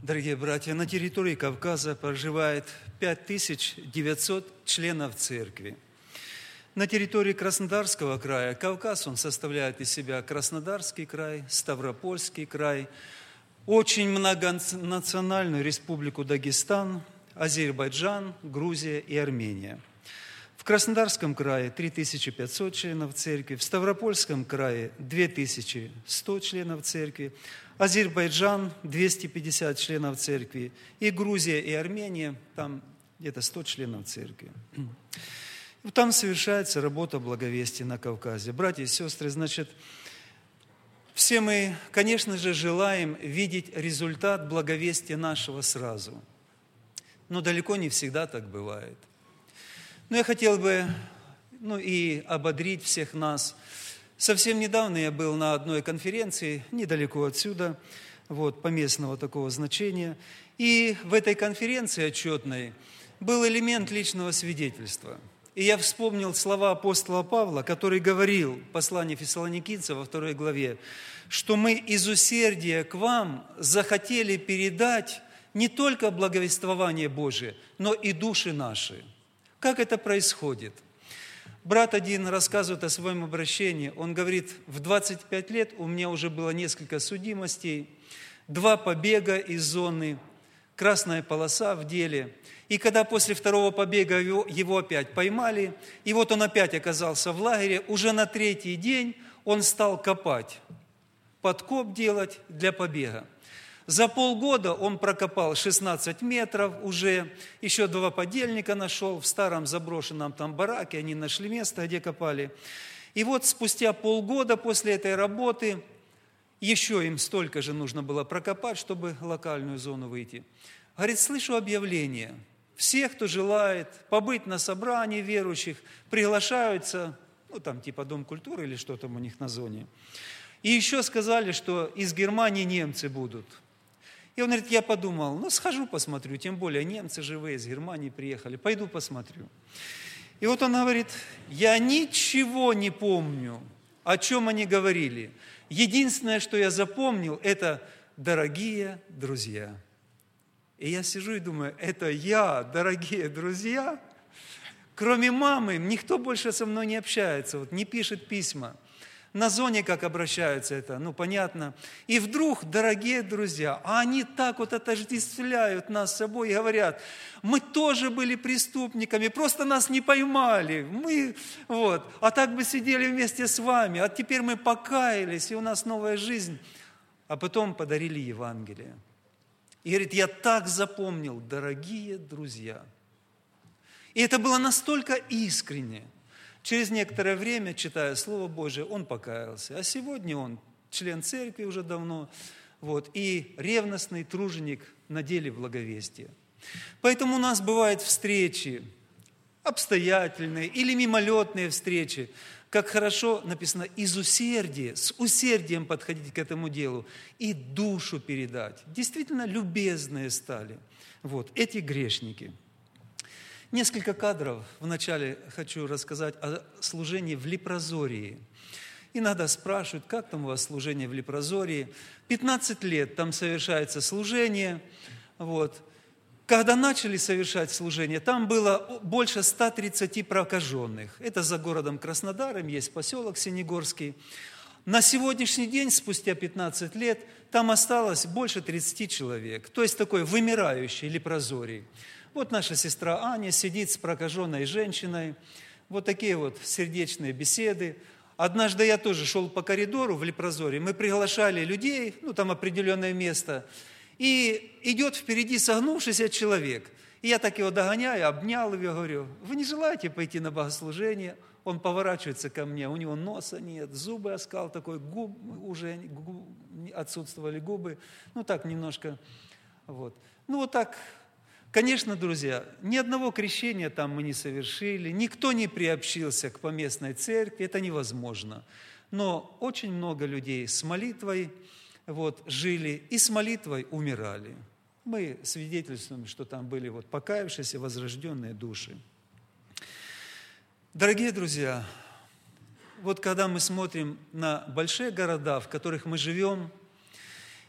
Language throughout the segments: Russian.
Дорогие братья, на территории Кавказа проживает 5900 членов церкви. На территории Краснодарского края, Кавказ, он составляет из себя Краснодарский край, Ставропольский край, очень многонациональную республику Дагестан, Азербайджан, Грузия и Армения. В Краснодарском крае 3500 членов церкви, в Ставропольском крае 2100 членов церкви, Азербайджан 250 членов церкви, и Грузия и Армения, там где-то 100 членов церкви. Там совершается работа благовестия на Кавказе. Братья и сестры, значит, все мы, конечно же, желаем видеть результат благовестия нашего сразу. Но далеко не всегда так бывает. Но я хотел бы, и ободрить всех нас. Совсем недавно я был на одной конференции, недалеко отсюда, поместного такого значения. И в этой конференции отчетной был элемент личного свидетельства. И я вспомнил слова апостола Павла, который говорил в послании Фессалоникийцам во 2 главе, что мы из усердия к вам захотели передать не только благовествование Божие, но и души наши. Как это происходит? Брат один рассказывает о своем обращении. Он говорит, в 25 лет у меня уже было несколько судимостей, 2 побега из зоны, красная полоса в деле. И когда после 2-го побега его опять поймали, и вот он опять оказался в лагере, уже на 3-й день он стал копать, подкоп делать для побега. За полгода он прокопал 16 метров уже, еще 2 подельника нашел в старом заброшенном там бараке, они нашли место, где копали. И вот спустя полгода после этой работы, еще им столько же нужно было прокопать, чтобы локальную зону выйти. Говорит, слышу объявление. Все, кто желает побыть на собрании верующих, приглашаются, там типа Дом культуры или что там у них на зоне. И еще сказали, что из Германии немцы будут. И он говорит, я подумал, схожу посмотрю, тем более немцы живые из Германии приехали, пойду посмотрю. И вот он говорит, я ничего не помню, о чем они говорили. Единственное, что я запомнил, это дорогие друзья. И я сижу и думаю, это я, дорогие друзья? Кроме мамы, никто больше со мной не общается, не пишет письма. На зоне как обращаются это, понятно. И вдруг, дорогие друзья, они так отождествляют нас с собой и говорят, мы тоже были преступниками, просто нас не поймали. А так бы сидели вместе с вами, а теперь мы покаялись, и у нас новая жизнь. А потом подарили Евангелие. И говорит, я так запомнил, дорогие друзья. И это было настолько искренне. Через некоторое время, читая Слово Божие, он покаялся. А сегодня он член церкви уже давно, и ревностный труженик на деле благовестия. Поэтому у нас бывают встречи, обстоятельные или мимолетные встречи, как хорошо написано, из усердия, с усердием подходить к этому делу и душу передать. Действительно любезные стали эти грешники. Несколько кадров вначале хочу рассказать о служении в Лепрозории. Иногда спрашивают, как там у вас служение в Лепрозории. 15 лет там совершается служение. Когда начали совершать служение, там было больше 130 прокаженных. Это за городом Краснодаром, есть поселок Синегорский. На сегодняшний день, спустя 15 лет, там осталось больше 30 человек. То есть такой вымирающий Лепрозорий. Наша сестра Аня сидит с прокаженной женщиной. Такие сердечные беседы. Однажды я тоже шел по коридору в Лепрозории. Мы приглашали людей, там определенное место. И идет впереди согнувшийся человек. И я так его догоняю, обнял его, говорю, вы не желаете пойти на богослужение? Он поворачивается ко мне, у него носа нет, зубы оскал такой, уже отсутствовали губы. Так немножко. Так. Конечно, друзья, ни одного крещения там мы не совершили, никто не приобщился к поместной церкви, это невозможно. Но очень много людей с молитвой жили и с молитвой умирали. Мы свидетельствуем, что там были покаявшиеся, возрожденные души. Дорогие друзья, когда мы смотрим на большие города, в которых мы живем,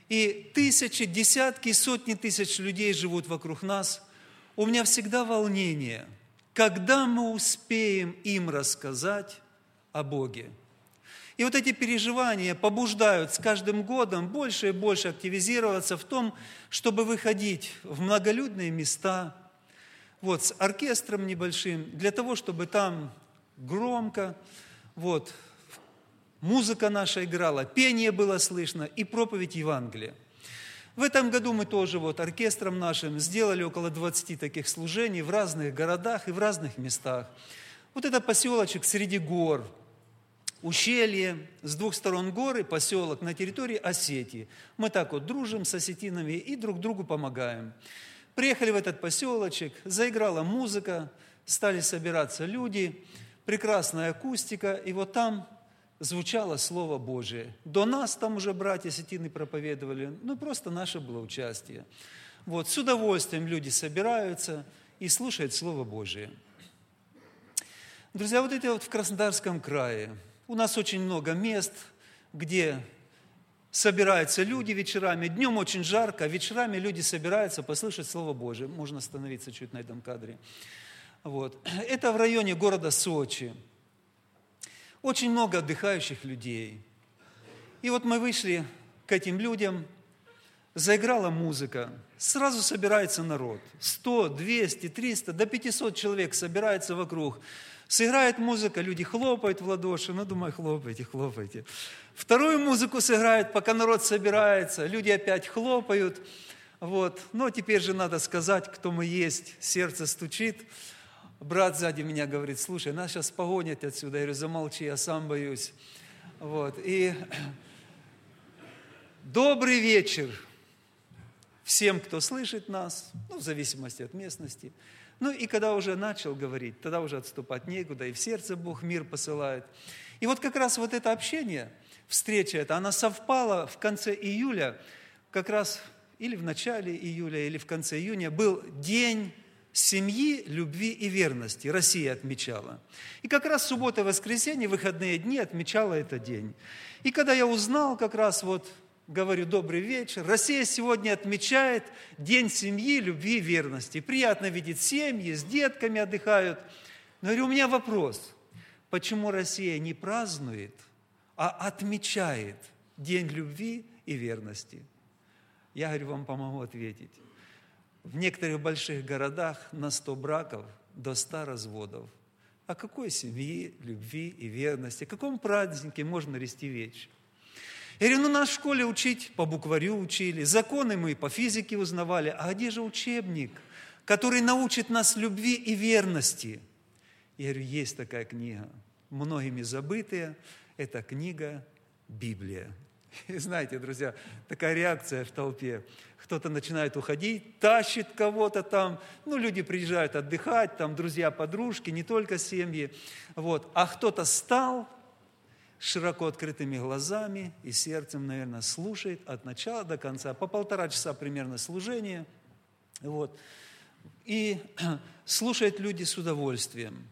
и тысячи, десятки, сотни тысяч людей живут вокруг нас, у меня всегда волнение, когда мы успеем им рассказать о Боге. И вот эти переживания побуждают с каждым годом больше и больше активизироваться в том, чтобы выходить в многолюдные места, вот, с оркестром небольшим, для того, чтобы там громко, вот, музыка наша играла, пение было слышно и проповедь Евангелия. В этом году мы тоже вот оркестром нашим сделали около 20 таких служений в разных городах и в разных местах. Вот это поселочек среди гор, ущелье, с двух сторон горы, поселок на территории Осетии. Мы так вот дружим с осетинами и друг другу помогаем. Приехали в этот поселочек, заиграла музыка, стали собираться люди, прекрасная акустика, и вот там звучало Слово Божие. До нас там уже братья осетины проповедовали, просто наше было участие. Вот, с удовольствием люди собираются и слушают Слово Божие. Друзья, вот это вот в Краснодарском крае. У нас очень много мест, где собираются люди вечерами. Днем очень жарко, а вечерами люди собираются послушать Слово Божие. Можно остановиться чуть на этом кадре. Вот. Это в районе города Сочи. Очень много отдыхающих людей. И вот мы вышли к этим людям, заиграла музыка, сразу собирается народ. 100, 200, 300, до 500 человек собирается вокруг. Сыграет музыка, люди хлопают в ладоши. Думаю, хлопайте, хлопайте. Вторую музыку сыграет, пока народ собирается. Люди опять хлопают. Вот. Но теперь же надо сказать, кто мы есть. Сердце стучит. Брат сзади меня говорит: слушай, нас сейчас погонят отсюда. Я говорю: замолчи, я сам боюсь. Вот. И добрый вечер всем, кто слышит нас, в зависимости от местности. И когда уже начал говорить, тогда уже отступать некуда, и в сердце Бог мир посылает. И вот как раз вот это общение, встреча эта, она совпала в конце июля, как раз или в начале июля, или в конце июня, был день семьи, любви и верности. Россия отмечала. И как раз суббота и воскресенье, выходные дни отмечала этот день. И когда я узнал, как раз говорю: добрый вечер, Россия сегодня отмечает День семьи, любви и верности. Приятно видеть семьи, с детками отдыхают. Но говорю, у меня вопрос: почему Россия не празднует, а отмечает День любви и верности? Я говорю, вам помогу ответить. В некоторых больших городах на 100 браков до 100 разводов. О какой семьи, любви и верности, о каком празднике можно вести речь? Я говорю, нас в школе учить, по букварю учили, законы мы по физике узнавали, а где же учебник, который научит нас любви и верности? Я говорю, есть такая книга, многими забытая, это книга «Библия». И знаете, друзья, такая реакция в толпе. Кто-то начинает уходить, тащит кого-то там. Люди приезжают отдыхать, там друзья, подружки, не только семьи. Вот. А кто-то стал широко открытыми глазами и сердцем, наверное, слушает от начала до конца. По 1,5 часа примерно служение. Вот. И слушают люди с удовольствием.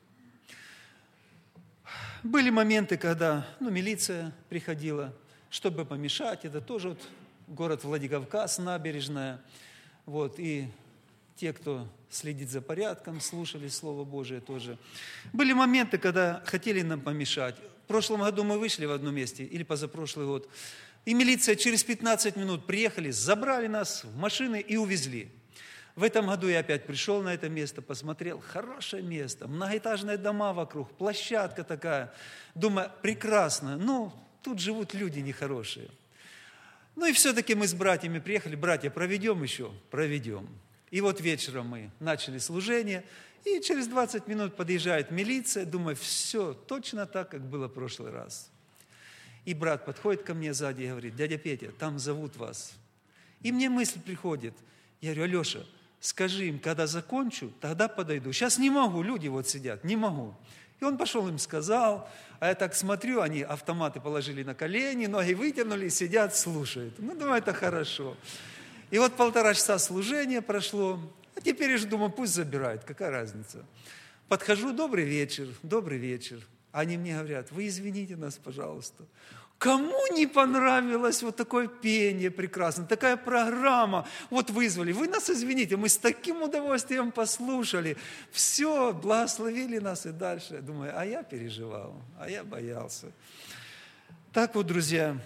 Были моменты, когда милиция приходила, чтобы помешать. Это тоже город Владикавказ, набережная. Вот. И те, кто следит за порядком, слушали Слово Божие тоже. Были моменты, когда хотели нам помешать. В прошлом году мы вышли в одном месте, или позапрошлый год, и милиция через 15 минут приехали, забрали нас в машины и увезли. В этом году я опять пришел на это место, посмотрел, хорошее место, многоэтажные дома вокруг, площадка такая. Думаю, прекрасно, тут живут люди нехорошие. И все-таки мы с братьями приехали, братья, проведем еще? Проведем. И вот вечером мы начали служение, и через 20 минут подъезжает милиция, думаю, все точно так, как было в прошлый раз. И брат подходит ко мне сзади и говорит, дядя Петя, там зовут вас. И мне мысль приходит, я говорю, Алеша, скажи им, когда закончу, тогда подойду. Сейчас не могу, люди сидят, не могу. И он пошел им сказал, а я так смотрю, они автоматы положили на колени, ноги вытянули, сидят, слушают. Думаю, это хорошо. И вот 1,5 часа служения прошло, а теперь уже думаю, пусть забирают, какая разница. Подхожу, добрый вечер, добрый вечер. Они мне говорят, вы извините нас, пожалуйста. Кому не понравилось вот такое пение прекрасное, такая программа? Вот вызвали, вы нас извините, мы с таким удовольствием послушали. Все, благословили нас и дальше. Думаю, а я переживал, а я боялся. Так вот, друзья,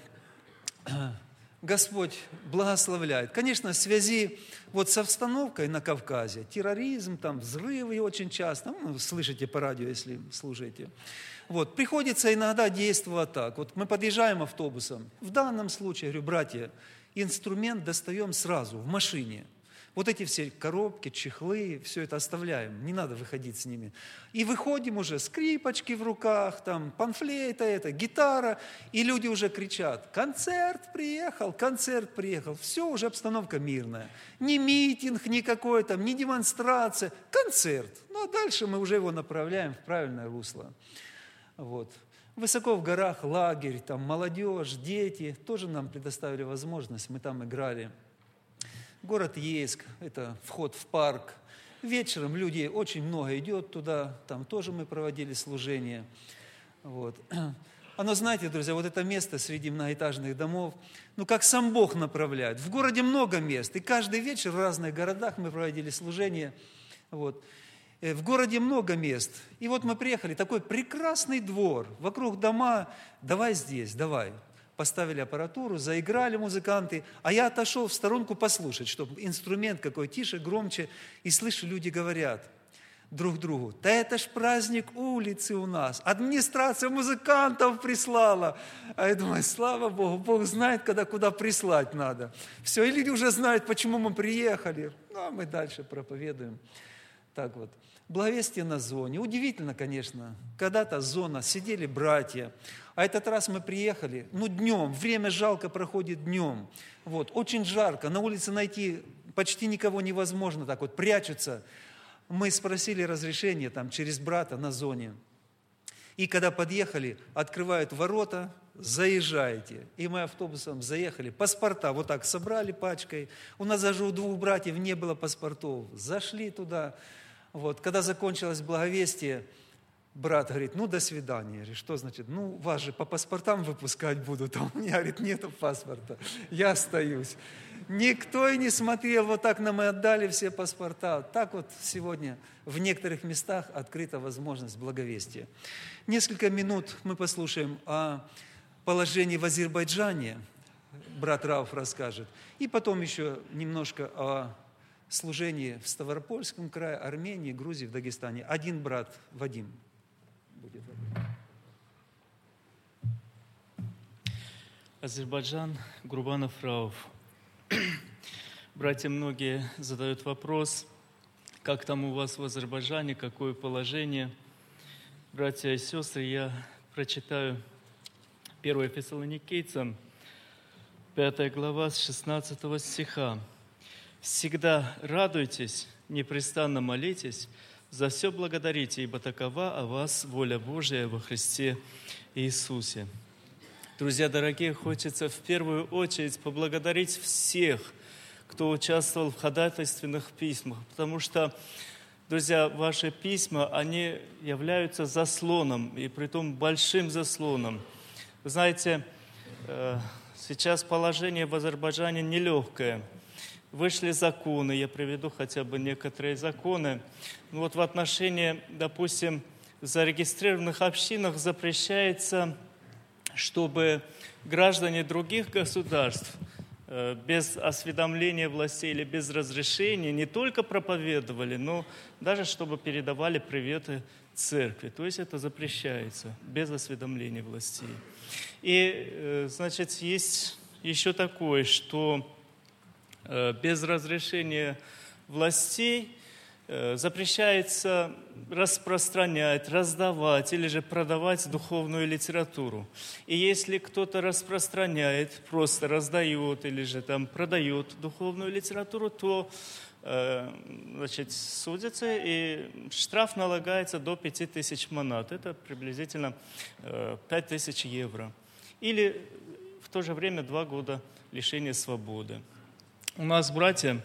Господь благословляет. Конечно, в связи вот с обстановкой на Кавказе, терроризм, там взрывы очень часто, слышите по радио, если слушаете. Вот, приходится иногда действовать так. Вот мы подъезжаем автобусом. В данном случае, говорю, братья, инструмент достаем сразу в машине. Вот эти все коробки, чехлы, все это оставляем. Не надо выходить с ними. И выходим уже, скрипочки в руках, там, панфлейта, гитара. И люди уже кричат, концерт приехал. Все, уже обстановка мирная. Ни митинг никакой, там, ни демонстрация. Концерт. Ну, а дальше мы уже его направляем в правильное русло. Вот. Высоко в горах лагерь, там молодежь, дети тоже нам предоставили возможность, мы там играли. Город Ейск, это вход в парк. Вечером людей очень много идет туда, там тоже мы проводили служение. Вот. Оно, знаете, друзья, вот это место среди многоэтажных домов, ну как сам Бог направляет. В городе много мест, и каждый вечер в разных городах мы проводили служение. Вот. В городе много мест. И вот мы приехали, такой прекрасный двор, вокруг дома, давай здесь, давай. Поставили аппаратуру, заиграли музыканты, а я отошел в сторонку послушать, чтобы инструмент какой тише, громче, и слышу, люди говорят друг другу, да это ж праздник улицы у нас, администрация музыкантов прислала. А я думаю, слава Богу, Бог знает, когда куда прислать надо. Все, и люди уже знают, почему мы приехали. Ну, а мы дальше проповедуем. Так вот. Благовестие на зоне. Удивительно, конечно. Когда-то зона, сидели братья. А этот раз мы приехали, днем, время жалко проходит днем. Вот, очень жарко, на улице найти почти никого невозможно, так вот, прячутся. Мы спросили разрешение там через брата на зоне. И когда подъехали, открывают ворота, заезжаете. И мы автобусом заехали, паспорта вот так собрали пачкой. У нас даже у 2 братьев не было паспортов. Зашли туда. Вот, когда закончилось благовестие, брат говорит, до свидания. Я говорю, что значит? Вас же по паспортам выпускать будут. А у меня, говорит, нету паспорта. Я остаюсь. Никто и не смотрел, вот так нам и отдали все паспорта. Так вот сегодня в некоторых местах открыта возможность благовестия. Несколько минут мы послушаем о положении в Азербайджане. Брат Рауф расскажет. И потом еще немножко о служении в Ставропольском крае, Армении, Грузии, в Дагестане. Один брат, Вадим, будет. Азербайджан, Гурбанов Рауф. Братья многие задают вопрос, как там у вас в Азербайджане, какое положение. Братья и сестры, я прочитаю 1 Фессалоникийцам, 5 глава, с 16 стиха. «Всегда радуйтесь, непрестанно молитесь, за все благодарите, ибо такова о вас воля Божия во Христе Иисусе». Друзья дорогие, хочется в первую очередь поблагодарить всех, кто участвовал в ходатайственных письмах, потому что, друзья, ваши письма, они являются заслоном, и притом большим заслоном. Вы знаете, сейчас положение в Азербайджане нелегкое. Вышли законы, я приведу хотя бы некоторые законы. Вот в отношении, допустим, зарегистрированных общинах запрещается, чтобы граждане других государств без осведомления властей или без разрешения не только проповедовали, но даже чтобы передавали приветы церкви. То есть это запрещается без осведомления властей. И, значит, есть еще такое, что без разрешения властей запрещается распространять, раздавать или же продавать духовную литературу. И если кто-то распространяет, просто раздает или же там продает духовную литературу, то значит, судится и штраф налагается до 5000 манат. Это приблизительно 5000 евро. Или в то же время 2 года лишения свободы. У нас братья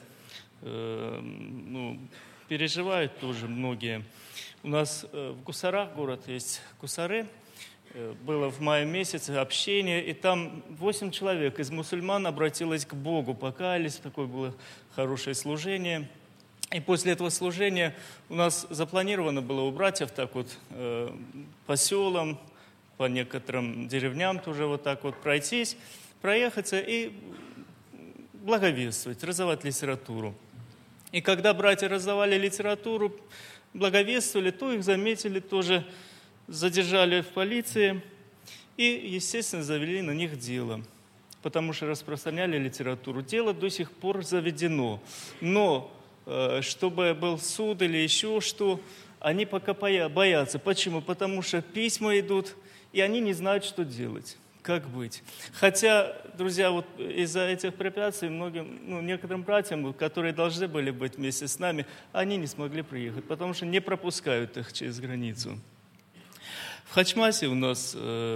переживают тоже многие. У нас в Гусарах город есть Гусары. было в мае месяце общение, и там 8 человек из мусульман обратилось к Богу, покаялись, такое было хорошее служение. И после этого служения у нас запланировано было у братьев так вот по селам, по некоторым деревням тоже вот так вот пройтись, проехаться и благовествовать, раздавать литературу. И когда братья раздавали литературу, благовествовали, то их заметили, тоже задержали в полиции и, естественно, завели на них дело, потому что распространяли литературу. Дело до сих пор заведено, но чтобы был суд или еще что, они пока боятся. Почему? Потому что письма идут, и они не знают, что делать, как быть. Хотя, друзья, вот из-за этих препятствий некоторым братьям, которые должны были быть вместе с нами, они не смогли приехать, потому что не пропускают их через границу. В Хачмасе у нас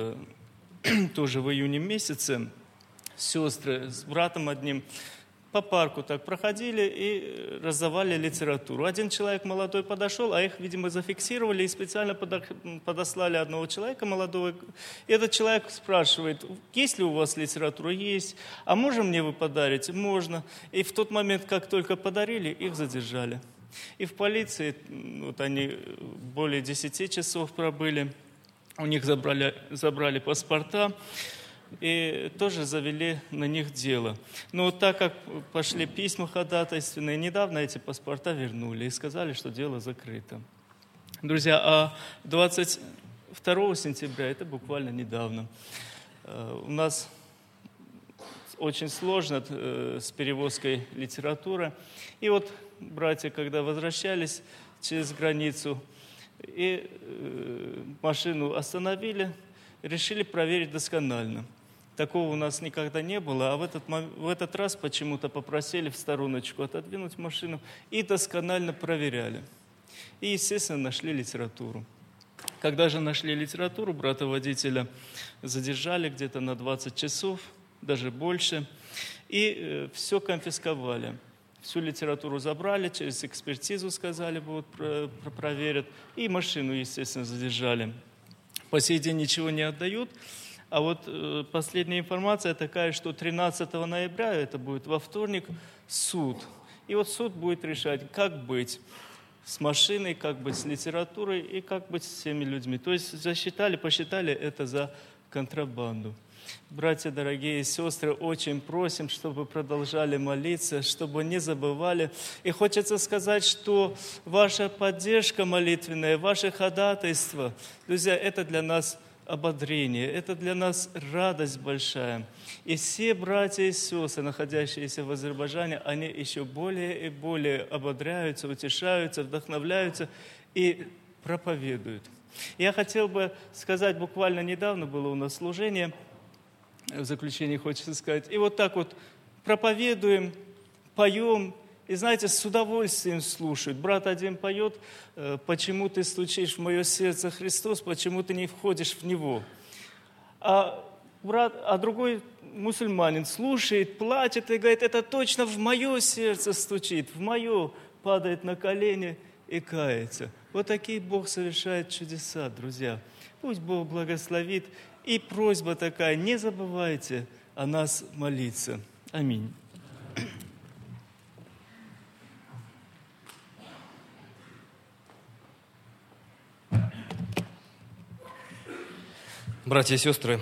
тоже в июне месяце сестры с братом одним по парку так проходили и раздавали литературу. Один человек молодой подошел, а их, видимо, зафиксировали и специально подослали одного человека молодого. И этот человек спрашивает: есть ли у вас литература? Есть. А можем мне вы подарите? Можно. И в тот момент, как только подарили, их задержали. И в полиции, вот они более 10 часов пробыли, у них забрали паспорта, и тоже завели на них дело. Но так как пошли письма ходатайственные, недавно эти паспорта вернули и сказали, что дело закрыто. Друзья, а 22 сентября, это буквально недавно, у нас очень сложно с перевозкой литературы. И вот братья, когда возвращались через границу, и машину остановили, решили проверить досконально. Такого у нас никогда не было, а в этот раз почему-то попросили в стороночку отодвинуть машину и досконально проверяли. И, естественно, нашли литературу. Когда же нашли литературу, брата-водителя задержали где-то на 20 часов, даже больше, и все конфисковали. Всю литературу забрали, через экспертизу сказали, вот проверят, и машину, естественно, задержали. По сей день ничего не отдают. А вот последняя информация такая, что 13 ноября, это будет во вторник, суд. И вот суд будет решать, как быть с машиной, как быть с литературой и как быть с всеми людьми. То есть посчитали это за контрабанду. Братья, дорогие сестры, очень просим, чтобы продолжали молиться, чтобы не забывали. И хочется сказать, что ваша поддержка молитвенная, ваше ходатайство, друзья, это для нас ободрение, это для нас радость большая. И все братья и сестры, находящиеся в Азербайджане, они еще более и более ободряются, утешаются, вдохновляются и проповедуют. Я хотел бы сказать, буквально недавно было у нас служение, в заключение хочется сказать, и вот так вот проповедуем, поем, и, знаете, с удовольствием слушают. Брат один поет: «Почему ты стучишь в мое сердце, Христос, почему ты не входишь в него?» А другой мусульманин слушает, плачет и говорит: «Это точно в мое сердце стучит, в мое», падает на колени и кается. Вот такие Бог совершает чудеса, друзья. Пусть Бог благословит. И просьба такая: не забывайте о нас молиться. Аминь. Братья и сестры,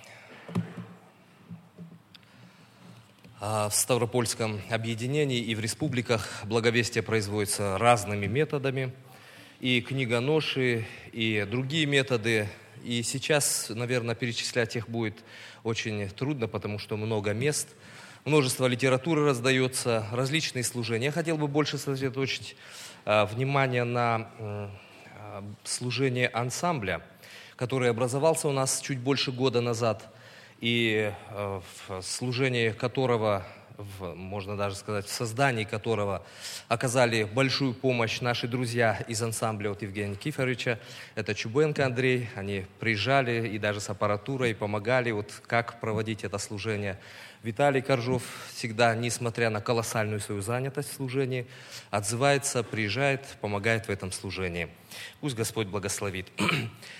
в Ставропольском объединении и в республиках благовестие производится разными методами, и книгоноши, и другие методы. И сейчас, наверное, перечислять их будет очень трудно, потому что много мест, множество литературы раздается, различные служения. Я хотел бы больше сосредоточить внимание на служение ансамбля, который образовался у нас чуть больше года назад, и в служении которого, можно даже сказать, в создании которого оказали большую помощь наши друзья из ансамбля от Евгения Никифоровича. Это Чубенко Андрей, они приезжали и даже с аппаратурой помогали, вот как проводить это служение. Виталий Коржов всегда, несмотря на колоссальную свою занятость в служении, отзывается, приезжает, помогает в этом служении. Пусть Господь благословит.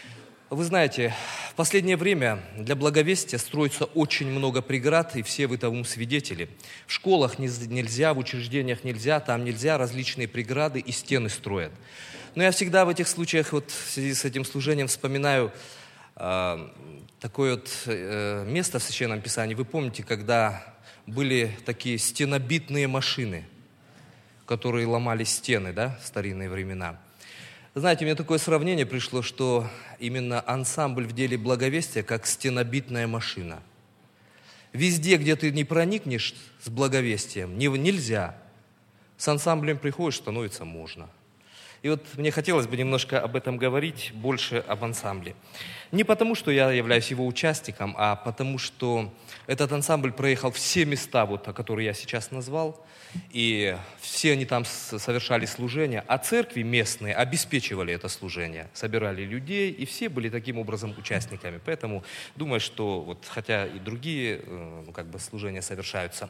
Вы знаете, в последнее время для благовестия строится очень много преград, и все вы тому свидетели. В школах нельзя, в учреждениях нельзя, там нельзя, различные преграды и стены строят. Но я всегда в этих случаях, вот в связи с этим служением, вспоминаю такое вот место в Священном Писании. Вы помните, когда были такие стенобитные машины, которые ломали стены, да, в старинные времена. Знаете, мне такое сравнение пришло, что именно ансамбль в деле благовестия как стенобитная машина. Везде, где ты не проникнешь с благовестием, нельзя. С ансамблем приходишь, становится можно. И вот мне хотелось бы немножко об этом говорить, больше об ансамбле. Не потому, что я являюсь его участником, а потому, что этот ансамбль проехал все места, вот, которые я сейчас назвал, и все они там совершали служение, а церкви местные обеспечивали это служение, собирали людей, и все были таким образом участниками. Поэтому думаю, что вот, хотя и другие служения совершаются,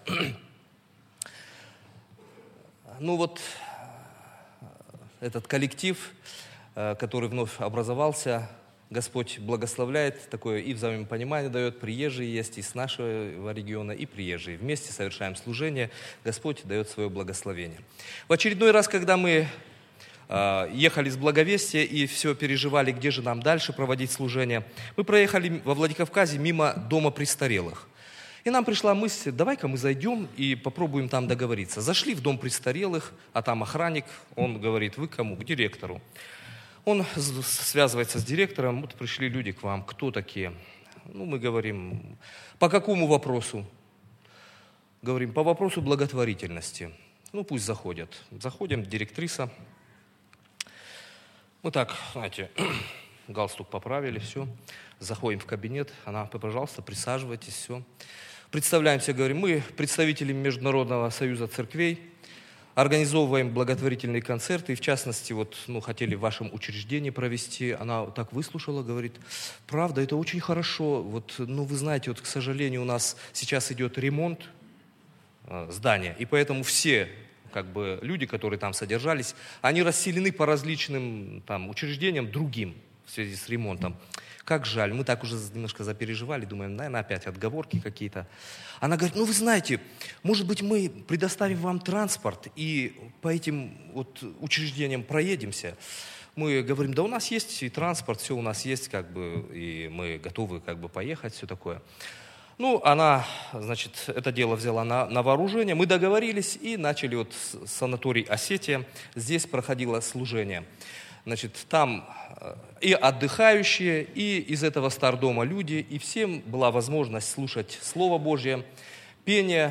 ну вот этот коллектив, который вновь образовался, Господь благословляет, такое и взаимопонимание дает, приезжие есть из нашего региона, и приезжие. Вместе совершаем служение, Господь дает свое благословение. В очередной раз, когда мы ехали с благовестия и все переживали, где же нам дальше проводить служение, мы проехали во Владикавказе мимо дома престарелых. И нам пришла мысль, давай-ка мы зайдем и попробуем там договориться. Зашли в дом престарелых, а там охранник, он говорит, вы кому? К директору. Он связывается с директором, вот пришли люди к вам, кто такие? Ну, мы говорим, по какому вопросу? Говорим, по вопросу благотворительности. Ну, пусть заходят. Заходим, директриса. Мы так, знаете, галстук поправили, все. Заходим в кабинет, она, пожалуйста, присаживайтесь, все. Представляемся, говорим, мы представители Международного союза церквей, организовываем благотворительные концерты, и в частности, вот, хотели в вашем учреждении провести. Она так выслушала, говорит, правда, это очень хорошо. Вот, вы знаете, вот, к сожалению, у нас сейчас идет ремонт здания, и поэтому все люди, которые там содержались, они расселены по различным учреждениям другим в связи с ремонтом. Как жаль, мы так уже немножко запереживали, думаем, наверное, опять отговорки какие-то. Она говорит, вы знаете, может быть, мы предоставим вам транспорт и по этим вот учреждениям проедемся. Мы говорим, да у нас есть и транспорт, все у нас есть, и мы готовы поехать, все такое. Она, это дело взяла на вооружение, мы договорились и начали вот санаторий «Осетия». Здесь проходило служение. Там и отдыхающие, и из этого стардома люди, и всем была возможность слушать Слово Божье, пение,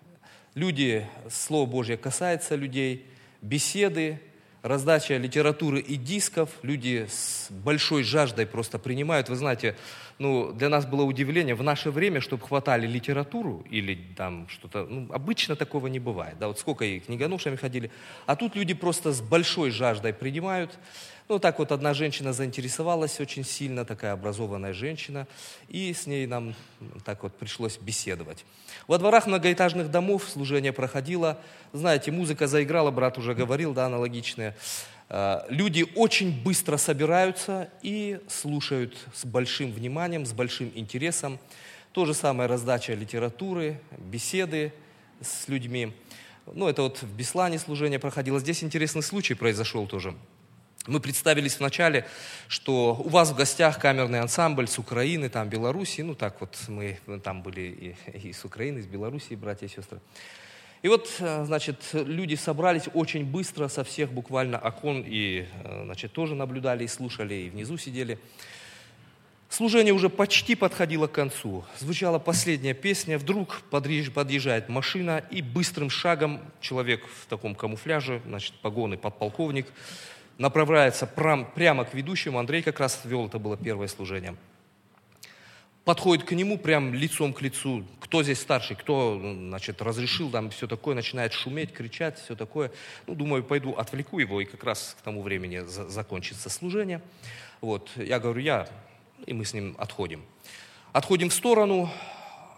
Слово Божье касается людей, беседы, раздача литературы и дисков, люди с большой жаждой просто принимают. Вы знаете, для нас было удивление, в наше время, чтобы хватали литературу или там что-то, обычно такого не бывает. Да, вот сколько и книгоношами ходили, а тут люди просто с большой жаждой принимают. Так вот одна женщина заинтересовалась очень сильно, такая образованная женщина, и с ней нам так вот пришлось беседовать. Во дворах многоэтажных домов служение проходило. Знаете, музыка заиграла, брат уже говорил, да, аналогичная. Люди очень быстро собираются и слушают с большим вниманием, с большим интересом. То же самое раздача литературы, беседы с людьми. Это вот в Беслане служение проходило. Здесь интересный случай произошел тоже. Мы представились вначале, что у вас в гостях камерный ансамбль с Украины, там, Белоруссии. Мы там были и с Украины, и с Белоруссии, братья и сестры. И вот, люди собрались очень быстро со всех буквально окон, и, тоже наблюдали и слушали, и внизу сидели. Служение уже почти подходило к концу. Звучала последняя песня, вдруг подъезжает машина, и быстрым шагом человек в таком камуфляже, погоны подполковник, направляется прямо к ведущему. Андрей как раз вел, это было первое служение. Подходит к нему прям лицом к лицу. Кто здесь старший, кто, разрешил, там все такое, начинает шуметь, кричать, все такое. Думаю, пойду отвлеку его, и как раз к тому времени закончится служение. Вот, я говорю, и мы с ним отходим. Отходим в сторону,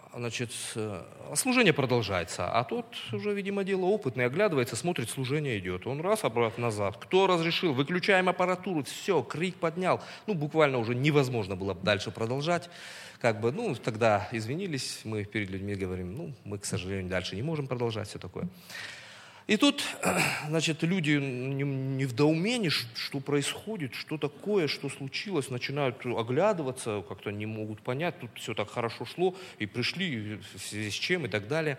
значит, служение продолжается. А тот уже, видимо, дело опытный, оглядывается, смотрит, служение идет. Он раз, обратно назад. Кто разрешил? Выключаем аппаратуру. Все, крик поднял. Буквально уже невозможно было дальше продолжать. Тогда извинились, мы перед людьми говорим, мы, к сожалению, дальше не можем продолжать, все такое. И тут, значит, люди не в недоумении, что происходит, что такое, что случилось, начинают оглядываться, как-то не могут понять, тут все так хорошо шло, и пришли, в связи с чем и так далее.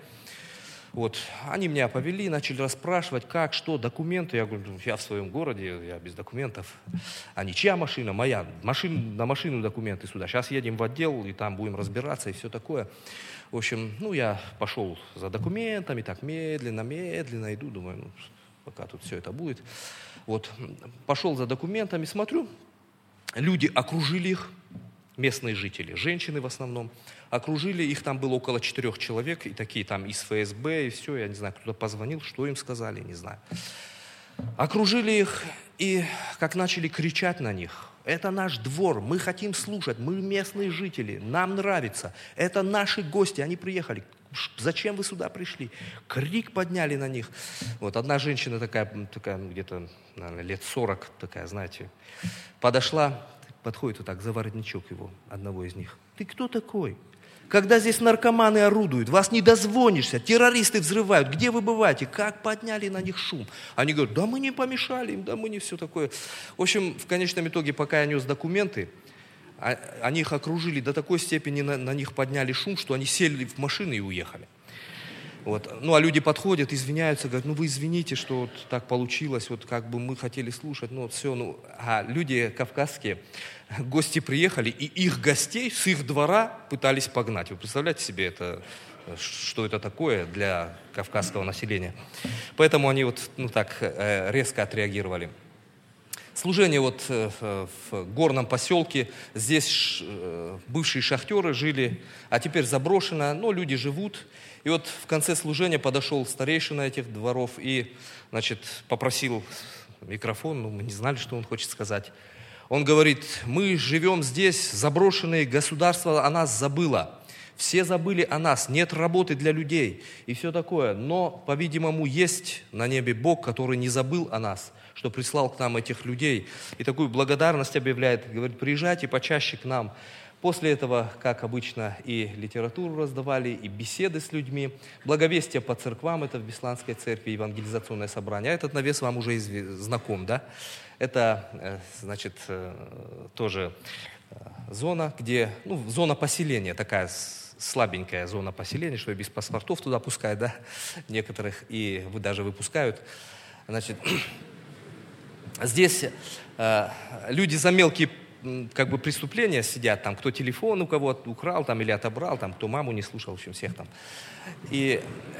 Они меня повели, начали расспрашивать, как, что, документы. Я говорю, я в своем городе, я без документов. А не чья машина? Моя. На машину документы сюда. Сейчас едем в отдел, и там будем разбираться, и все такое. В общем, я пошел за документами, так медленно иду, думаю, пока тут все это будет. Пошел за документами, смотрю, люди окружили их, местные жители, женщины в основном, окружили их, там было около 4 человек, и такие там из ФСБ, и все, я не знаю, кто-то позвонил, что им сказали, не знаю. Окружили их, и как начали кричать на них. Это наш двор, мы хотим слушать, мы местные жители, нам нравится. Это наши гости, они приехали. Зачем вы сюда пришли? Крик подняли на них. Одна женщина такая где-то, наверное, лет 40, такая, знаете, подошла, подходит так за воротничок его, одного из них. Ты кто такой? Когда здесь наркоманы орудуют, вас не дозвонишься, террористы взрывают, где вы бываете? Как подняли на них шум? Они говорят, да мы не помешали им, да мы не все такое. В общем, в конечном итоге, пока я нес документы, они их окружили до такой степени, на них подняли шум, что они сели в машины и уехали. А люди подходят, извиняются, говорят, вы извините, что так получилось, мы хотели слушать, все. А люди кавказские, гости приехали, и их гостей с их двора пытались погнать. Вы представляете себе что это такое для кавказского населения? Поэтому они резко отреагировали. Служение в горном поселке, здесь бывшие шахтеры жили, а теперь заброшено, но люди живут. И в конце служения подошел старейшина этих дворов и, попросил микрофон, мы не знали, что он хочет сказать. Он говорит, мы живем здесь, заброшенные, государство о нас забыло. Все забыли о нас, нет работы для людей и все такое. Но, по-видимому, есть на небе Бог, который не забыл о нас, что прислал к нам этих людей. И такую благодарность объявляет, говорит, приезжайте почаще к нам. После этого, как обычно, и литературу раздавали, и беседы с людьми. Благовестие по церквам, это в Бесланской церкви, евангелизационное собрание. А этот навес вам уже знаком, да? Это, тоже зона, где, зона поселения, такая слабенькая зона поселения, что и без паспортов туда пускают, да, некоторых, и даже выпускают. Здесь люди за мелкие преступления сидят, там, кто телефон у кого украл там, или отобрал, там, кто маму не слушал, в общем, всех там. И,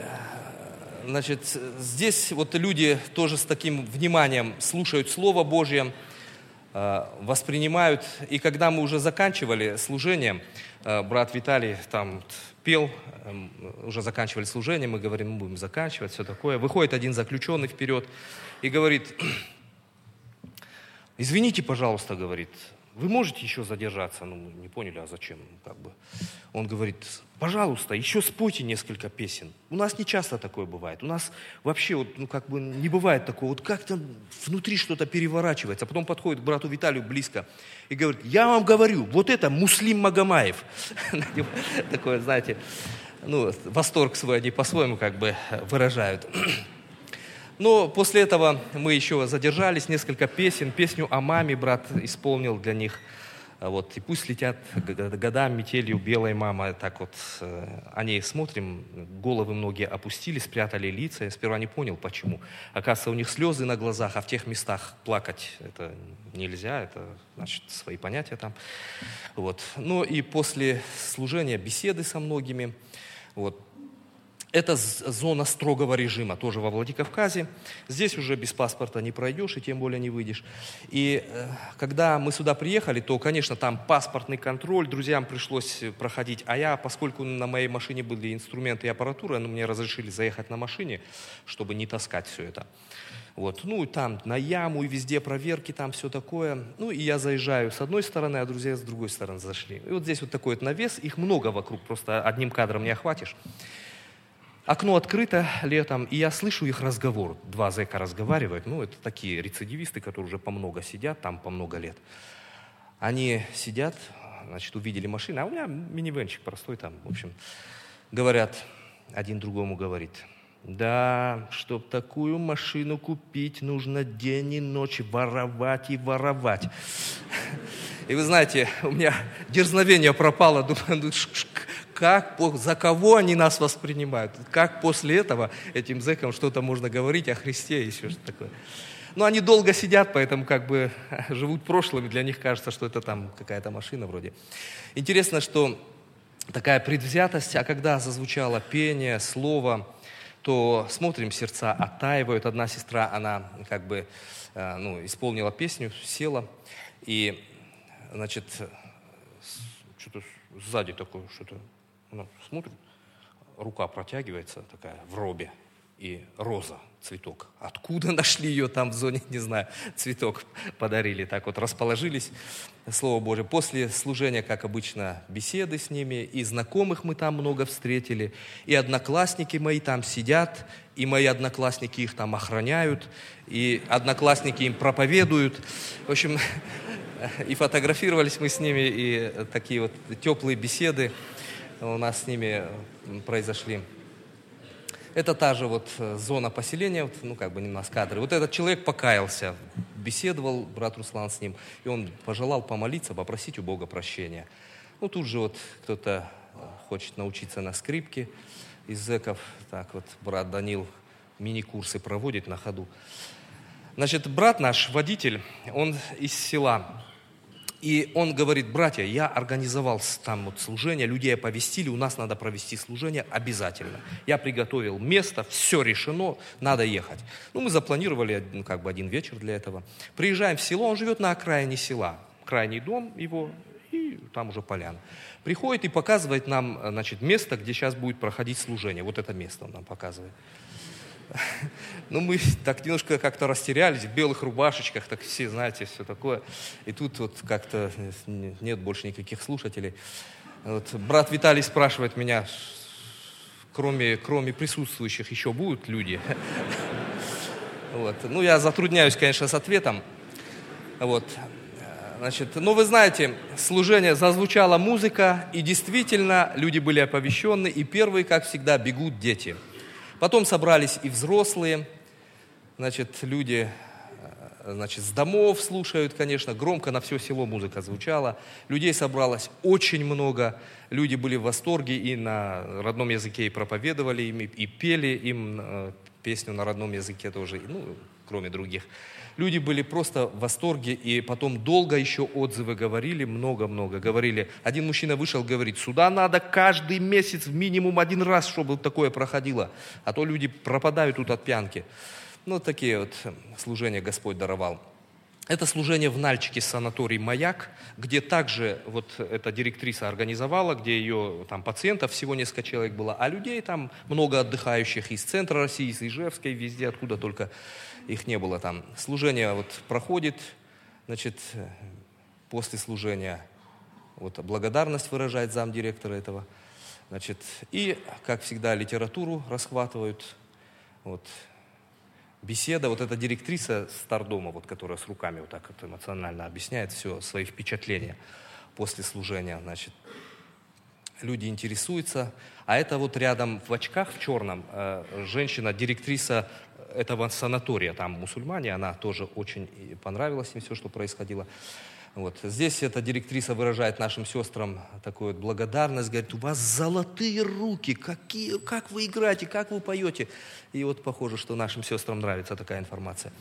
здесь люди тоже с таким вниманием слушают Слово Божье, воспринимают. И когда мы уже заканчивали служение, брат Виталий там пел, уже заканчивали служение, мы говорим, мы будем заканчивать, все такое. Выходит один заключенный вперед и говорит, извините, пожалуйста, говорит, вы можете еще задержаться? Мы не поняли, а зачем? Он говорит, пожалуйста, еще спойте несколько песен. У нас не часто такое бывает. У нас вообще не бывает такого. Как-то внутри что-то переворачивается. Потом подходит к брату Виталию близко и говорит, я вам говорю, это Муслим Магомаев. Такое, знаете, восторг свой они по-своему выражают. Но после этого мы еще задержались, несколько песен. Песню о маме брат исполнил для них. И пусть летят года метелью белой мама. О ней смотрим, головы многие опустили, спрятали лица. Я сперва не понял, почему. Оказывается, у них слезы на глазах, а в тех местах плакать это нельзя. Это, свои понятия там. И после служения беседы со многими. Это зона строгого режима, тоже во Владикавказе. Здесь уже без паспорта не пройдешь и тем более не выйдешь. И когда мы сюда приехали, то, конечно, там паспортный контроль, друзьям пришлось проходить. А я, поскольку на моей машине были инструменты и аппаратура, мне разрешили заехать на машине, чтобы не таскать все это. Вот, ну, там на яму и везде проверки, там все такое. Ну, и я заезжаю с одной стороны, а друзья с другой стороны зашли. И вот здесь вот такой вот навес, их много вокруг, просто одним кадром не охватишь. Окно открыто летом, и я слышу их разговор. Два зэка разговаривают, ну, это такие рецидивисты, которые уже помного сидят, там по много лет. Они сидят, значит, увидели машину, а у меня минивенчик простой там, в общем. Говорят, один другому говорит: да, чтобы такую машину купить, нужно день и ночь воровать и воровать. И вы знаете, у меня дерзновение пропало, думаю, как, за кого они нас воспринимают? Как после этого этим зэкам что-то можно говорить о Христе и еще что-то такое? Но они долго сидят, поэтому как бы живут прошлым, и для них кажется, что это там какая-то машина вроде. Интересно, что такая предвзятость, а когда зазвучало пение, слово, то смотрим, сердца оттаивают. Одна сестра, она как бы исполнила песню, села, и, значит, что-то сзади такое, что-то, она смотрит, рука протягивается такая в робе, и роза, цветок. Откуда нашли ее там в зоне, не знаю, цветок подарили. Так вот расположились, Слово Божие. После служения, как обычно, беседы с ними, и знакомых мы там много встретили, и одноклассники мои там сидят, и мои одноклассники их там охраняют, и одноклассники им проповедуют. В общем, и фотографировались мы с ними, и такие вот теплые беседы у нас с ними произошли. Это та же вот зона поселения, вот, ну как бы не у нас кадры. Вот этот человек покаялся, беседовал брат Руслан с ним, и он пожелал помолиться, попросить у Бога прощения. Ну тут же вот кто-то хочет научиться на скрипке из зэков. Так вот брат Данил мини-курсы проводит на ходу. Значит, брат наш, водитель, он из села. И он говорит: братья, я организовал там вот служение, людей оповестили, у нас надо провести служение обязательно. Я приготовил место, все решено, надо ехать. Ну, мы запланировали как бы один вечер для этого. Приезжаем в село, он живет на окраине села, крайний дом его, и там уже поляна. Приходит и показывает нам, значит, место, где сейчас будет проходить служение. Вот это место он нам показывает. Ну, мы так немножко как-то растерялись, в белых рубашечках, так все, знаете, все такое. И тут вот как-то нет больше никаких слушателей. Вот, брат Виталий спрашивает меня, кроме присутствующих еще будут люди? Вот. Ну, я затрудняюсь, конечно, с ответом. Вот. Значит, ну, вы знаете, служение, зазвучала музыка, и действительно люди были оповещены, и первые, как всегда, бегут дети. Потом собрались и взрослые, значит, люди, значит, с домов слушают, конечно, громко на все село музыка звучала. Людей собралось очень много, люди были в восторге и на родном языке и проповедовали им, и пели им песню на родном языке тоже, ну, кроме других. Люди были просто в восторге, и потом долго еще отзывы говорили, много-много говорили. Один мужчина вышел, говорит: сюда надо каждый месяц минимум один раз, чтобы такое проходило, а то люди пропадают тут от пьянки. Ну, такие вот служения Господь даровал. Это служение в Нальчике, санаторий «Маяк», где также вот эта директриса организовала, где ее там пациентов всего несколько человек было, а людей там много отдыхающих из центра России, из Ижевской, везде, откуда только их не было там. Служение вот проходит, значит, после служения вот благодарность выражает замдиректора этого, значит, и, как всегда, литературу расхватывают, вот. Беседа, вот эта директриса Стардома, вот, которая с руками вот так вот эмоционально объясняет все свои впечатления после служения, значит, люди интересуются, а это вот рядом в очках в черном женщина, директриса этого санатория, там мусульмане, она тоже очень понравилось им все, что происходило. Вот. Здесь эта директриса выражает нашим сестрам такую вот благодарность, говорит: у вас золотые руки, как вы играете, как вы поете. И вот похоже, что нашим сестрам нравится такая информация.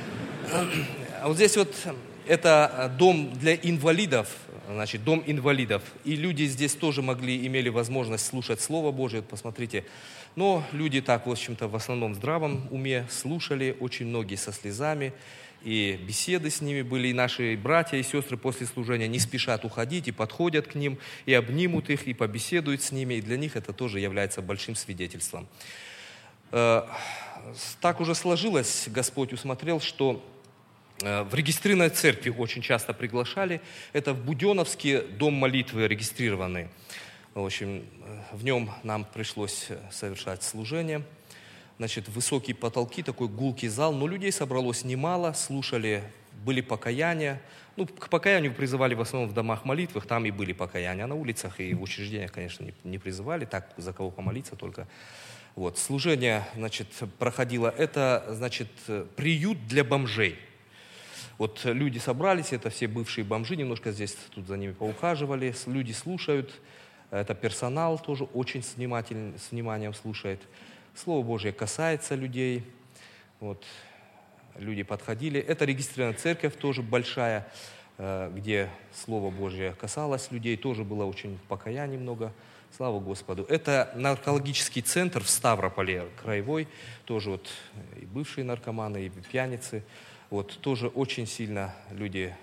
А вот здесь вот это дом для инвалидов, значит, дом инвалидов. И люди здесь тоже имели возможность слушать Слово Божие, посмотрите. Но люди так, в общем-то, в основном в здравом уме слушали, очень многие со слезами. И беседы с ними были, и наши братья и сестры после служения не спешат уходить, и подходят к ним, и обнимут их, и побеседуют с ними, и для них это тоже является большим свидетельством. Так уже сложилось, Господь усмотрел, что в регистрированной церкви очень часто приглашали. Это в Буденновске дом молитвы регистрированный. В общем, в нем нам пришлось совершать служение. Значит, высокие потолки, такой гулкий зал, но людей собралось немало, слушали, были покаяния. Ну, к покаянию призывали в основном в домах молитвах, там и были покаяния. А на улицах и в учреждениях, конечно, не призывали, так за кого помолиться только. Вот, служение, значит, проходило, это, значит, приют для бомжей. Вот люди собрались, это все бывшие бомжи, немножко здесь, тут за ними поухаживали, люди слушают, это персонал тоже очень с вниманием слушает. Слово Божье касается людей, вот, люди подходили. Это регистрированная церковь тоже большая, где Слово Божье касалось людей, тоже было очень покаяний много. Слава Господу. Это наркологический центр в Ставрополе, краевой, тоже вот и бывшие наркоманы, и пьяницы. Вот, тоже очень сильно люди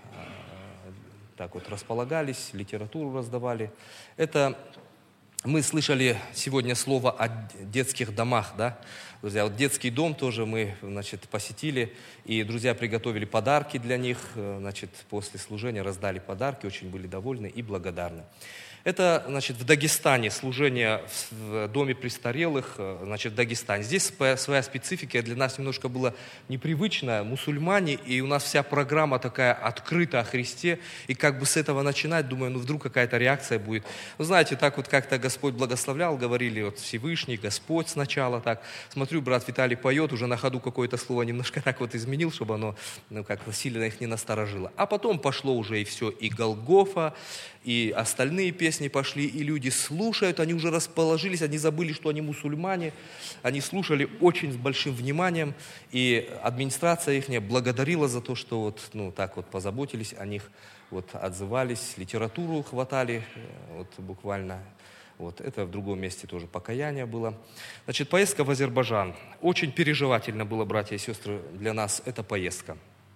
так вот располагались, литературу раздавали. Это мы слышали сегодня слово о детских домах, да? Друзья, вот детский дом тоже мы, значит, посетили, и друзья приготовили подарки для них, значит, после служения раздали подарки, очень были довольны и благодарны. Это, значит, в Дагестане служение в доме престарелых, значит, в Дагестане. Здесь своя специфика, для нас немножко было непривычно, мусульмане, и у нас вся программа такая открыта о Христе, и как бы с этого начинать, думаю, ну вдруг какая-то реакция будет. Ну, знаете, так вот как-то Господь благословлял, говорили, вот Всевышний, Господь сначала так. Смотрю, брат Виталий поет, уже на ходу какое-то слово немножко так вот изменил, чтобы оно, ну, как-то сильно их не насторожило. А потом пошло уже и все, и Голгофа, и остальные песни пошли, и люди слушают, они уже расположились, они забыли, что они мусульмане, они слушали очень с большим вниманием, и администрация их благодарила за то, что вот, ну, так вот позаботились о них, вот, отзывались, литературу хватали, вот, буквально. Вот, это в другом месте тоже покаяние было. Значит, поездка в Азербайджан. Очень переживательно было, братья и сестры, для нас эта поездка.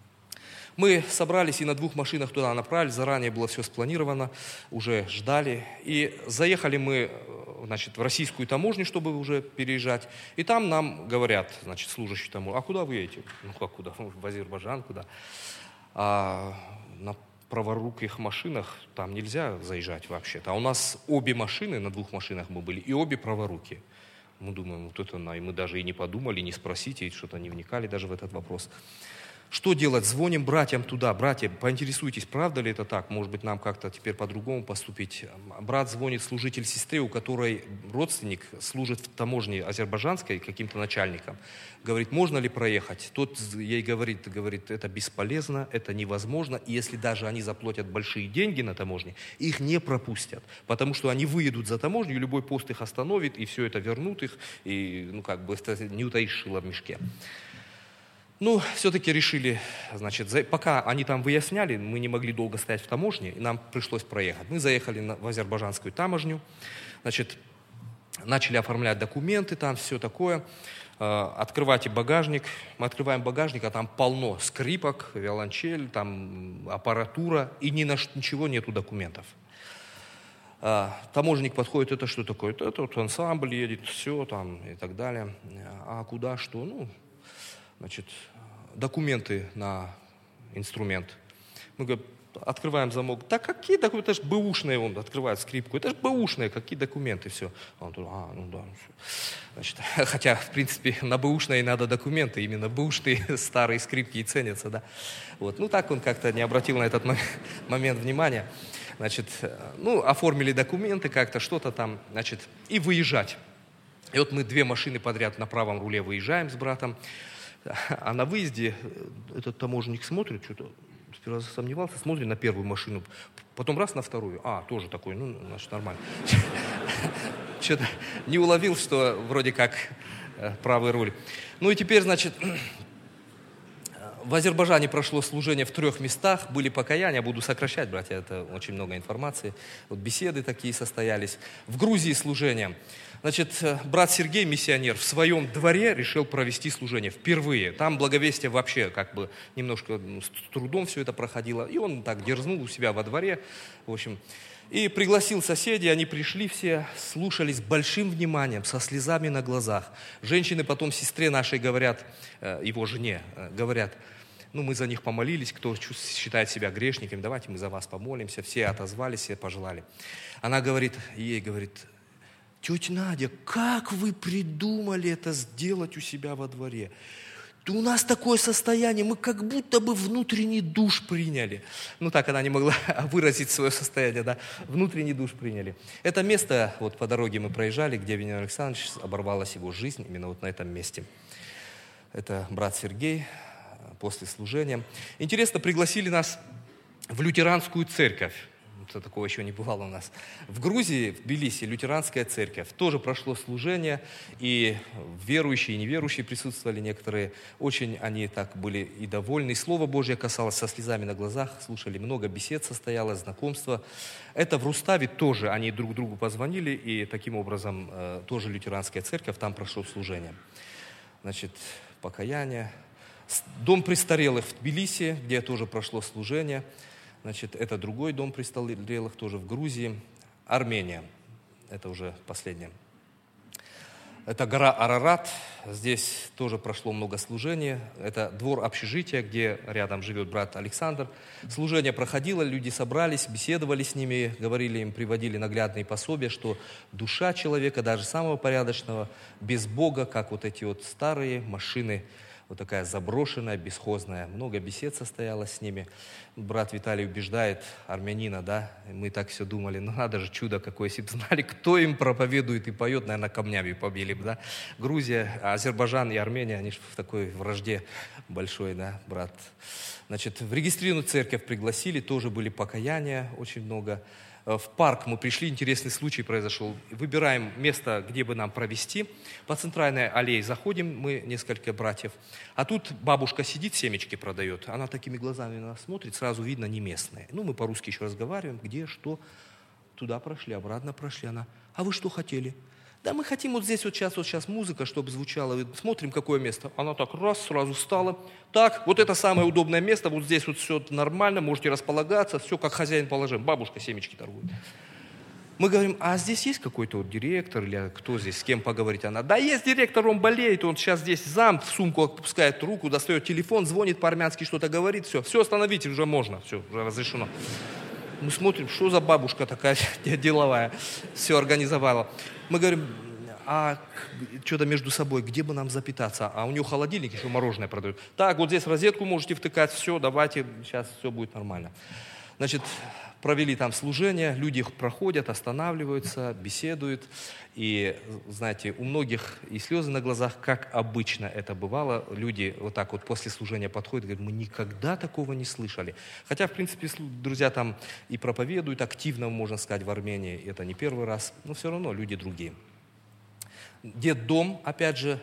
Мы собрались и на 2 машинах туда направились, заранее было все спланировано, уже ждали. И заехали мы, значит, в российскую таможню, чтобы уже переезжать. И там нам говорят, значит, служащие таможни, а куда вы едете? Ну, как куда? В Азербайджан, куда? А на праворуких машинах там нельзя заезжать вообще-то. А у нас обе машины, на 2 машинах мы были, и обе праворуки. Мы думаем, вот это, и мы даже и не подумали, не спросите, что-то не вникали даже в этот вопрос. Что делать? Звоним братьям туда. Братья, поинтересуйтесь, правда ли это так? Может быть, нам как-то теперь по-другому поступить. Брат звонит, служитель сестре, у которой родственник служит в таможне азербайджанской, каким-то начальником. Говорит, можно ли проехать? Тот ей говорит, это бесполезно, это невозможно. И если даже они заплатят большие деньги на таможне, их не пропустят. Потому что они выедут за таможню, и любой пост их остановит, и все это вернут их. И, ну, как бы, это не утаишь шило в мешке. Ну, все-таки решили, значит, пока они там выясняли, мы не могли долго стоять в таможне, и нам пришлось проехать. Мы заехали в азербайджанскую таможню, значит, начали оформлять документы, там все такое. Открывайте багажник. Мы открываем багажник, а там полно скрипок, виолончель, там аппаратура, и ни на ничего нету документов. Таможенник подходит, это что такое? Это вот ансамбль едет, все там и так далее. А куда, что? Ну, значит, документы на инструмент. Мы говорим, открываем замок. Да какие документы? Это же бэушные, он открывает скрипку. Это же бэушные, какие документы? Все. Он говорит, ну да. Значит, хотя, в принципе, на бэушные надо документы. Именно бэушные старые скрипки и ценятся, да. Вот. Ну так он как-то не обратил на этот момент внимания. Значит, ну, оформили документы как-то, что-то там, значит, и выезжать. И вот мы 2 машины подряд на правом руле выезжаем с братом. А на выезде этот таможенник смотрит, что-то сперва засомневался, смотрит на первую машину, потом раз на вторую, тоже такой, ну, значит, нормально. Что-то не уловил, что вроде как правый руль. Ну и теперь, значит, в Азербайджане прошло служение в 3 местах, были покаяния, буду сокращать, братья, это очень много информации. Вот беседы такие состоялись. В Грузии служение. Значит, брат Сергей, миссионер, в своем дворе решил провести служение впервые. Там благовестие вообще как бы немножко с трудом все это проходило. И он так дерзнул у себя во дворе. В общем, И пригласил соседей, они пришли все, слушали с большим вниманием, со слезами на глазах. Женщины потом сестре нашей говорят, его жене, говорят, ну мы за них помолились, кто считает себя грешниками, давайте мы за вас помолимся. Все отозвались, все пожелали. Она говорит, ей говорит, тетя Надя, как вы придумали это сделать у себя во дворе? У нас такое состояние, мы как будто бы внутренний душ приняли. Ну так она не могла выразить свое состояние, да, внутренний душ приняли. Это место, вот по дороге мы проезжали, где Вениамин Александрович, оборвалась его жизнь, именно вот на этом месте. Это брат Сергей после служения. Интересно, пригласили нас в лютеранскую церковь. Такого еще не бывало у нас. В Грузии, в Тбилиси, лютеранская церковь. Тоже прошло служение, и верующие и неверующие присутствовали некоторые. Очень они так были и довольны. И Слово Божье касалось со слезами на глазах. Слушали много бесед, состоялось знакомство. Это в Руставе тоже они друг другу позвонили, и таким образом тоже лютеранская церковь, там прошло служение. Значит, покаяние. Дом престарелых в Тбилиси, где тоже прошло служение. Значит, это другой дом престарелых, тоже в Грузии. Армения, это уже последнее. Это гора Арарат, здесь тоже прошло много служений. Это двор общежития, где рядом живет брат Александр. Служение проходило, люди собрались, беседовали с ними, говорили им, приводили наглядные пособия, что душа человека, даже самого порядочного, без Бога, как вот эти вот старые машины, вот такая заброшенная, бесхозная. Много бесед состоялось с ними. Брат Виталий убеждает армянина, да, мы так все думали, ну надо же, чудо какое, если бы знали, кто им проповедует и поет, наверное, камнями побили бы, да. Грузия, Азербайджан и Армения, они же в такой вражде большой, да, брат. Значит, в регистрированную церковь пригласили, тоже были покаяния, очень много. В парк мы пришли, интересный случай произошел. Выбираем место, где бы нам провести. По центральной аллее заходим, мы несколько братьев. А тут бабушка сидит, семечки продает. Она такими глазами на нас смотрит, сразу видно, не местная. Ну, мы по-русски еще разговариваем, где, что. Туда прошли, обратно прошли. Она, а вы что хотели? Да мы хотим вот здесь вот сейчас музыка, чтобы звучала. Смотрим, какое место. Она так раз, сразу встала. Так, вот это самое удобное место, вот здесь вот все нормально, можете располагаться, все как хозяин положим. Бабушка семечки торгует. Мы говорим, а здесь есть какой-то вот директор или кто здесь, с кем поговорить? Она, да есть директор, он болеет, он сейчас здесь зам, в сумку опускает руку, достает телефон, звонит по-армянски, что-то говорит, все остановите, уже можно, все, уже разрешено. Мы смотрим, что за бабушка такая деловая, все организовала. Мы говорим, а что-то между собой, где бы нам запитаться? А у нее холодильник, еще мороженое продают. Так, вот здесь розетку можете втыкать, все, давайте, сейчас все будет нормально. Значит, провели там служение, люди проходят, останавливаются, беседуют. И, знаете, у многих и слезы на глазах, как обычно это бывало. Люди вот так вот после служения подходят и говорят, мы никогда такого не слышали. Хотя, в принципе, друзья там и проповедуют активно, можно сказать, в Армении. Это не первый раз, но все равно люди другие. Детдом, опять же,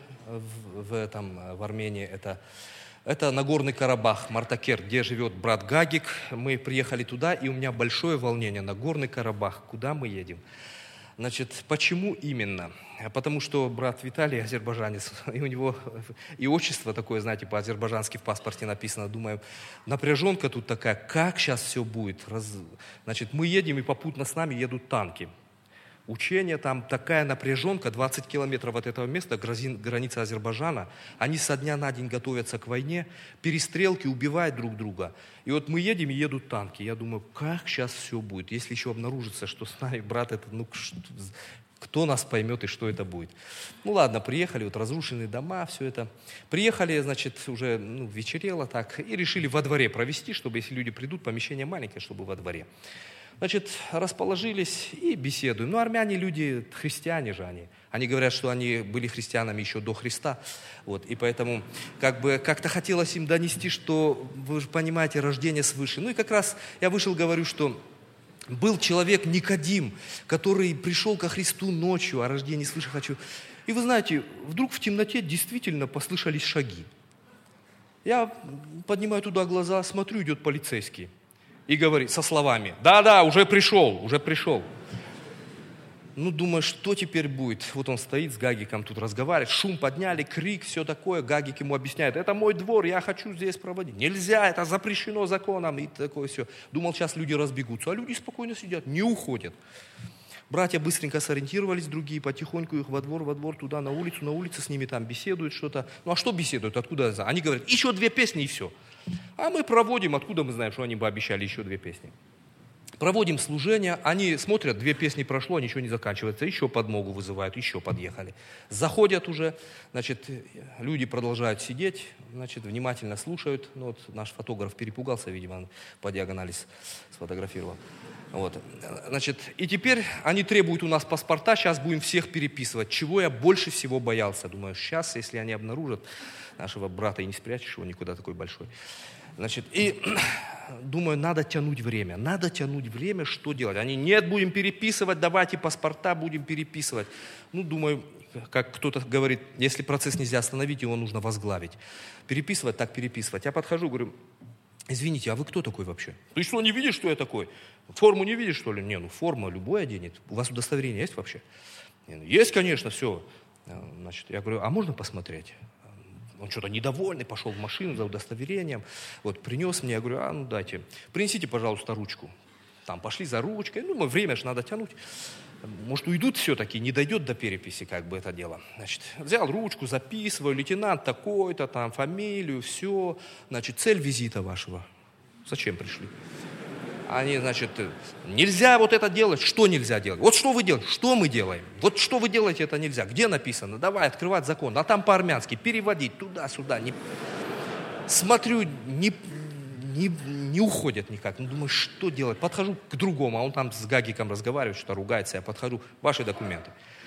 в Армении, это Нагорный Карабах, Мартакер, где живет брат Гагик. Мы приехали туда, и у меня большое волнение. Нагорный Карабах, куда мы едем? Значит, почему именно? Потому что брат Виталий азербайджанец, и у него и отчество такое, знаете, по-азербайджански в паспорте написано. Думаю, напряженка тут такая, как сейчас все будет? Значит, мы едем, и попутно с нами едут танки. Учение, там такая напряженка, 20 километров от этого места, граница Азербайджана. Они со дня на день готовятся к войне, перестрелки, убивают друг друга. И вот мы едем, и едут танки. Я думаю, как сейчас все будет, если еще обнаружится, что с нами, брат, это, кто нас поймет и что это будет. Ну ладно, приехали, вот разрушенные дома, все это. Приехали, значит, уже вечерело так, и решили во дворе провести, чтобы, если люди придут, помещение маленькое, чтобы во дворе. Значит, расположились и беседуем. Ну, армяне люди, христиане же они. Они говорят, что они были христианами еще до Христа. Вот, и поэтому как-то хотелось им донести, что, вы же понимаете, рождение свыше. Ну и как раз я вышел, говорю, что был человек Никодим, который пришел ко Христу ночью, о рождении свыше хочу. И вы знаете, вдруг в темноте действительно послышались шаги. Я поднимаю туда глаза, смотрю, идет полицейский. И говорит со словами, да, уже пришел. Ну, думаю, что теперь будет? Вот он стоит с Гагиком, тут разговаривает, шум подняли, крик, все такое. Гагик ему объясняет, это мой двор, я хочу здесь проводить. Нельзя, это запрещено законом и такое все. Думал, сейчас люди разбегутся, а люди спокойно сидят, не уходят. Братья быстренько сориентировались, другие потихоньку их во двор, туда, на улице с ними там беседуют что-то. Ну, а что беседуют, откуда я знаю? Они говорят, еще 2 песни и все. А мы проводим, откуда мы знаем, что они бы обещали еще 2 песни. Проводим служение, они смотрят, 2 песни прошло, ничего не заканчивается, еще подмогу вызывают, еще подъехали. Заходят уже, значит, люди продолжают сидеть, значит, внимательно слушают. Ну, вот наш фотограф перепугался, видимо, он по диагонали сфотографировал. Вот. Значит, и теперь они требуют у нас паспорта, сейчас будем всех переписывать, чего я больше всего боялся. Думаю, сейчас, если они обнаружат нашего брата, и не спрячешь его никуда, такой большой. Значит, и думаю, надо тянуть время, что делать? Они, нет, будем переписывать, давайте паспорта будем переписывать. Ну, думаю, как кто-то говорит, если процесс нельзя остановить, его нужно возглавить. Переписывать, так переписывать. Я подхожу, говорю, извините, а вы кто такой вообще? Ты что, не видишь, что я такой? Форму не видишь, что ли? Не, ну форма любой оденет. У вас удостоверение есть вообще? Есть, конечно, все. Значит, я говорю, а можно посмотреть? Он что-то недовольный, пошел в машину за удостоверением. Вот, принес мне, я говорю, ну дайте. Принесите, пожалуйста, ручку. Там пошли за ручкой. Ну, время же надо тянуть. Может, уйдут все-таки, не дойдет до переписи, как бы это дело. Значит, взял ручку, записываю, лейтенант такой-то, там, фамилию, все. Значит, цель визита вашего. Зачем пришли? Они, значит, нельзя вот это делать. Что нельзя делать? Вот что вы делаете? Что мы делаем? Вот что вы делаете, это нельзя. Где написано? Давай открывать закон. А там по-армянски переводить туда-сюда. Смотрю, не уходят никак. Ну, думаю, что делать? Подхожу к другому, а он там с Гагиком разговаривает, что-то ругается. Я подхожу, ваши документы.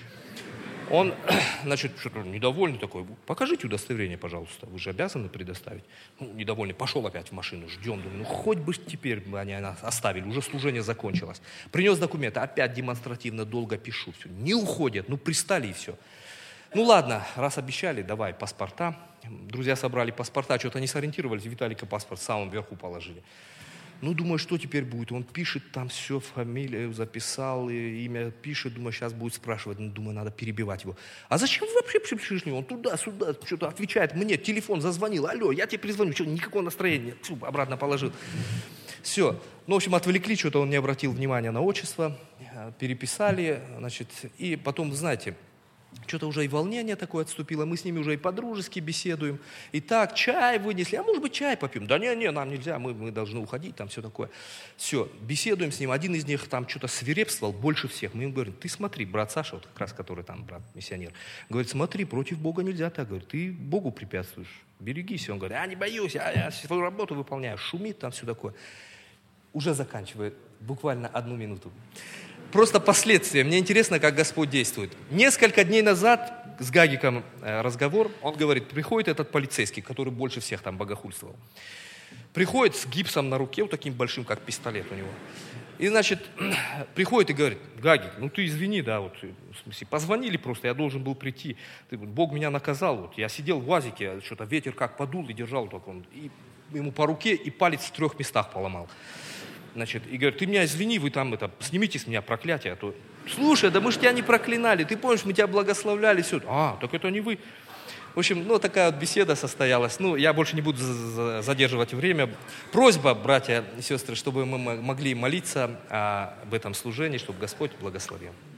Он, значит, что-то недовольный такой. Покажите удостоверение, пожалуйста. Вы же обязаны предоставить. Ну, недовольный. Пошел опять в машину. Ждем. Думаю, ну хоть бы теперь они нас оставили. Уже служение закончилось. Принес документы. Опять демонстративно долго пишу. Все. Не уходят. Ну, пристали и все. Ну, ладно. Раз обещали, давай паспорта. Друзья собрали паспорта. Что-то не сориентировались. Виталика паспорт в самом верху положили. Ну, думаю, что теперь будет? Он пишет там все, фамилию записал, имя пишет. Думаю, сейчас будет спрашивать. Ну, думаю, надо перебивать его. А зачем вы вообще пришли? Он туда-сюда что-то отвечает. Мне телефон зазвонил. Алло, я тебе перезвоню. Что, никакого настроения. Фу, обратно положил. Все. Ну, в общем, отвлекли. Что-то он не обратил внимания на отчество. Переписали. Значит, и потом, знаете, что-то уже и волнение такое отступило, мы с ними уже и по-дружески беседуем. И так, чай вынесли, а может быть чай попьем? Да не, нам нельзя, мы должны уходить, там все такое. Все, беседуем с ним, один из них там что-то свирепствовал больше всех. Мы ему говорим, ты смотри, брат Саша, вот как раз который там брат-миссионер, говорит, смотри, против Бога нельзя так, говорит, ты Богу препятствуешь, берегись. Он говорит, не боюсь, я свою работу выполняю, шумит там все такое. Уже заканчивает, буквально 1 минуту. Просто последствия. Мне интересно, как Господь действует. Несколько дней назад с Гагиком разговор. Он говорит, приходит этот полицейский, который больше всех там богохульствовал. Приходит с гипсом на руке, вот таким большим, как пистолет у него. И, значит, приходит и говорит, Гагик, ну ты извини, да, вот, в смысле, позвонили просто, я должен был прийти. Бог меня наказал, вот, я сидел в УАЗике, что-то ветер как подул и держал так он. И ему по руке и палец в 3 местах поломал. Значит, и говорит, ты меня извини, вы там снимите с меня проклятие. А то, слушай, да мы же тебя не проклинали, ты помнишь, мы тебя благословляли. Все. Так это не вы. В общем, такая вот беседа состоялась. Я больше не буду задерживать время. Просьба, братья и сестры, чтобы мы могли молиться об этом служении, чтобы Господь благословил.